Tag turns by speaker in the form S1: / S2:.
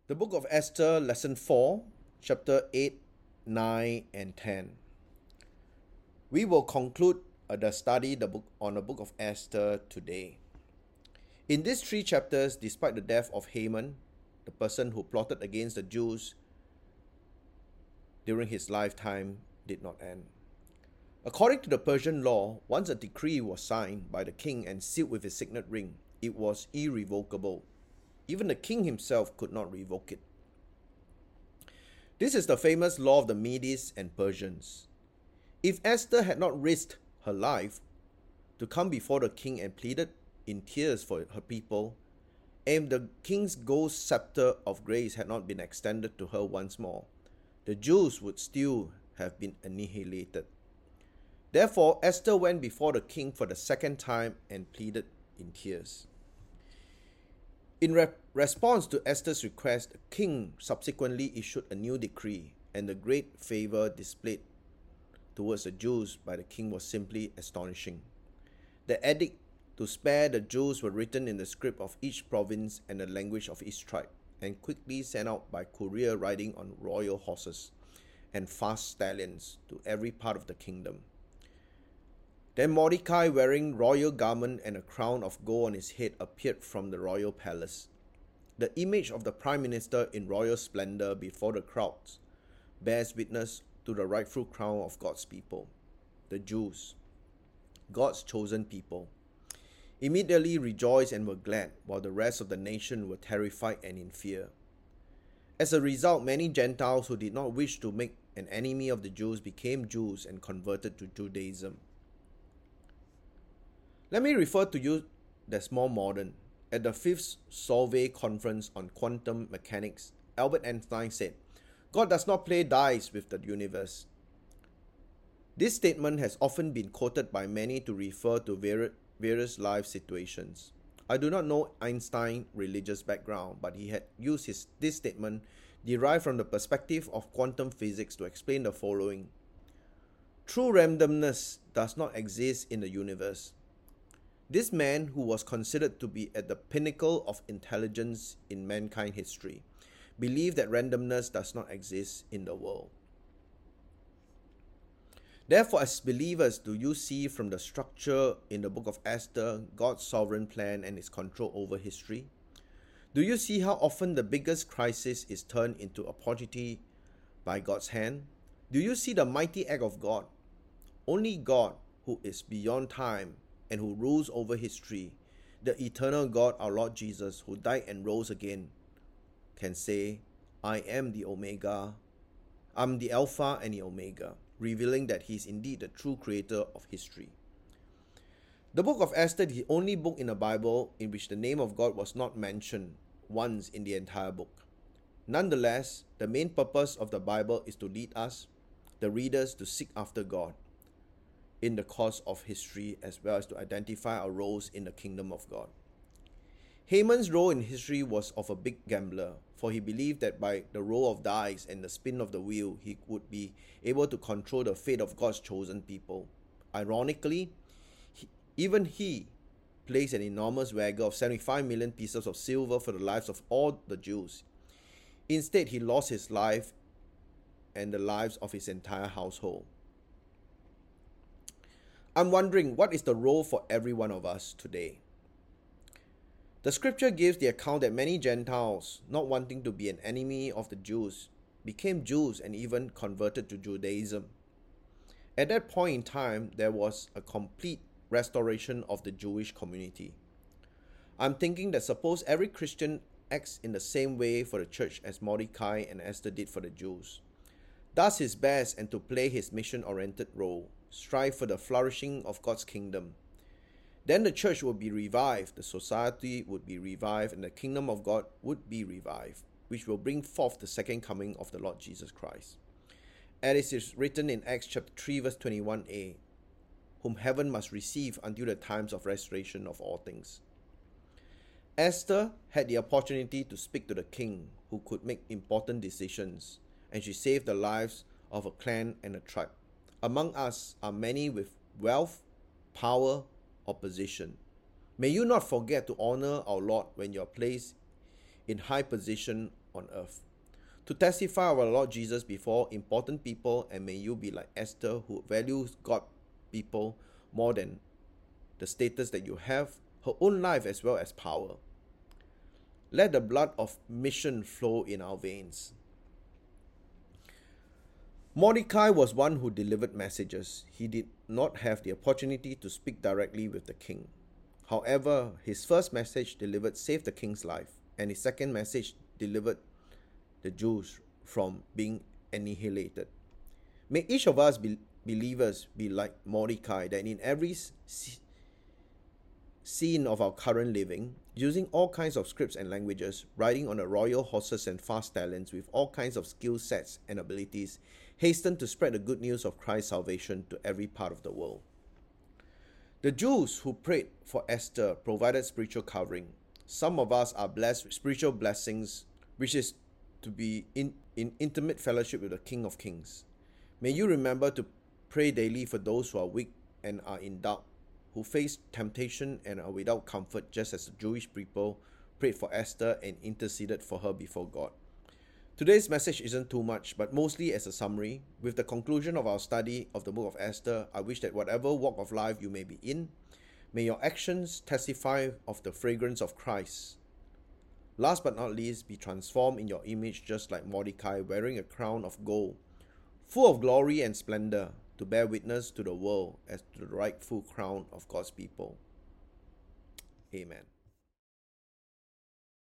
S1: The book of Esther, lesson 4, chapter 8, 9, and 10. We will conclude the study on the book of Esther today. In these 3 chapters, despite the death of Haman, the person who plotted against the Jews during his lifetime, did not end. According to the Persian law, once a decree was signed by the king and sealed with his signet ring, it was irrevocable. Even the king himself could not revoke it. This is the famous law of the Medes and Persians. If Esther had not risked her life to come before the king and pleaded in tears for her people, and the king's gold scepter of grace had not been extended to her once more, the Jews would still have been annihilated. Therefore, Esther went before the king for the second time and pleaded in tears. In response to Esther's request, the king subsequently issued a new decree, and the great favor displayed towards the Jews by the king was simply astonishing. The edict to spare the Jews were written in the script of each province and the language of each tribe, and quickly sent out by courier riding on royal horses and fast stallions to every part of the kingdom. Then Mordecai, wearing royal garment and a crown of gold on his head, appeared from the royal palace. The image of the prime minister in royal splendor before the crowds bears witness to the rightful crown of God's people, the Jews, God's chosen people. Immediately rejoiced and were glad, while the rest of the nation were terrified and in fear. As a result, many Gentiles who did not wish to make an enemy of the Jews became Jews and converted to Judaism. Let me refer to you that's more modern. At the 5th Solvay Conference on Quantum Mechanics, Albert Einstein said, "God does not play dice with the universe." This statement has often been quoted by many to refer to various life situations. I do not know Einstein's religious background, but he had used this statement derived from the perspective of quantum physics to explain the following. True randomness does not exist in the universe. This man, who was considered to be at the pinnacle of intelligence in mankind history, believed that randomness does not exist in the world. Therefore, as believers, do you see from the structure in the book of Esther God's sovereign plan and his control over history? Do you see how often the biggest crisis is turned into opportunity by God's hand? Do you see the mighty act of God? Only God, who is beyond time and who rules over history, the eternal God, our Lord Jesus, who died and rose again, can say, "I am the Omega, I'm the Alpha and the Omega," revealing that he is indeed the true creator of history. The book of Esther is the only book in the Bible in which the name of God was not mentioned once in the entire book. Nonetheless, the main purpose of the Bible is to lead us, the readers, to seek after God in the course of history, as well as to identify our roles in the kingdom of God. Haman's role in history was of a big gambler, for he believed that by the roll of dice and the spin of the wheel, he would be able to control the fate of God's chosen people. Ironically, even he placed an enormous wager of 75 million pieces of silver for the lives of all the Jews. Instead, he lost his life and the lives of his entire household. I'm wondering, what is the role for every one of us today? The scripture gives the account that many Gentiles, not wanting to be an enemy of the Jews, became Jews and even converted to Judaism. At that point in time, there was a complete restoration of the Jewish community. I'm thinking that suppose every Christian acts in the same way for the church as Mordecai and Esther did for the Jews, does his best and to play his mission-oriented role, strive for the flourishing of God's kingdom, then the church would be revived, the society would be revived, and the kingdom of God would be revived, which will bring forth the second coming of the Lord Jesus Christ. As it is written in Acts chapter 3 verse 21a, whom heaven must receive until the times of restoration of all things. Esther had the opportunity to speak to the king, who could make important decisions, and she saved the lives of a clan and a tribe. Among us are many with wealth, power, or position. May you not forget to honor our Lord when you are placed in high position on earth. To testify of our Lord Jesus before important people, and may you be like Esther, who values God people more than the status that you have, her own life as well as power. Let the blood of mission flow in our veins. Mordecai was one who delivered messages. He did not have the opportunity to speak directly with the king. However, his first message delivered saved the king's life, and his second message delivered the Jews from being annihilated. May each of us believers be like Mordecai, that in every scene of our current living, using all kinds of scripts and languages, riding on the royal horses and fast stallions with all kinds of skill sets and abilities, hasten to spread the good news of Christ's salvation to every part of the world. The Jews who prayed for Esther provided spiritual covering. Some of us are blessed with spiritual blessings, which is to be in intimate fellowship with the King of Kings. May you remember to pray daily for those who are weak and are in doubt, who face temptation and are without comfort, just as the Jewish people prayed for Esther and interceded for her before God. Today's message isn't too much, but mostly as a summary. With the conclusion of our study of the book of Esther, I wish that whatever walk of life you may be in, may your actions testify of the fragrance of Christ. Last but not least, be transformed in your image just like Mordecai, wearing a crown of gold, full of glory and splendor, to bear witness to the world as to the rightful crown of God's people. Amen.